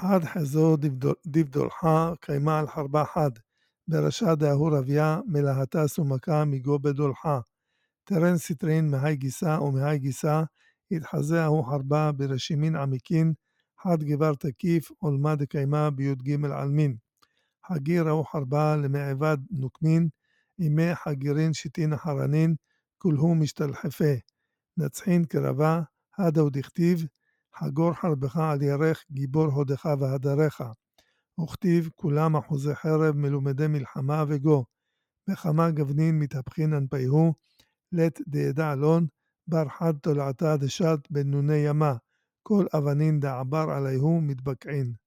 חד חזו דבדולחה קיימה על חרבה חד, ברשע דאהו רביה מלהתה סומקה מגו בדולחה. תרן סיטרין מהי גיסה ומהי גיסה, התחזהו חרבה ברשימין עמיקין, חד גבר תקיף עולמה דקיימה בי"ג עלמין. חגיר ראו חרבה למעבד נוקמין, ימי חגירין שיטין החרנין, כולהו משתלחפה. נצחין קרבה, הדו דכתיב, חגור חרבך על ירך גיבור הודך והדרך. וכתיב כולם אחוזי חרב מלומדי מלחמה וגו. בכמה גבנין מתהפכין אנפייהו, לית דידע אלון, בר חד תולעתה דשת בן נוני ימה, כל אבנין דעבר עליהו מתבקעין.